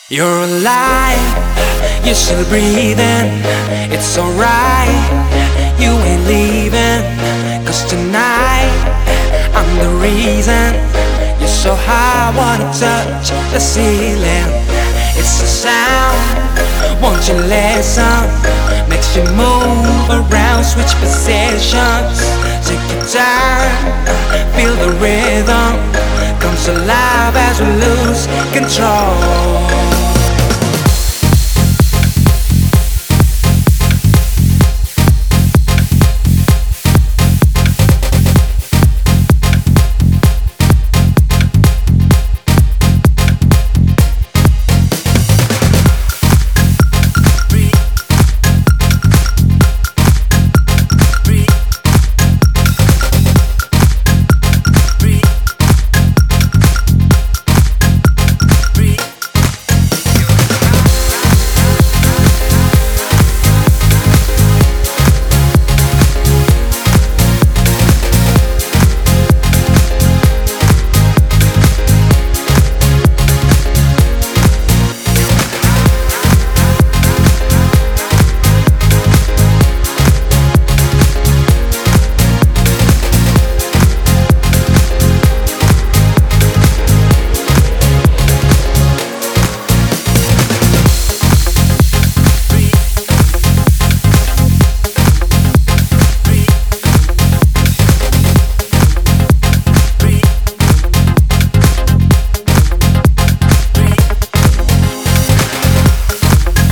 You're alive, you're still breathing. It's alright, you ain't leaving. Cause tonight, I'm the reason. You're so high, wanna touch the ceiling. It's the sound, won't you listen? Makes you move around, switch positions. Take your time, feel the rhythm. Comes alive as we lose control.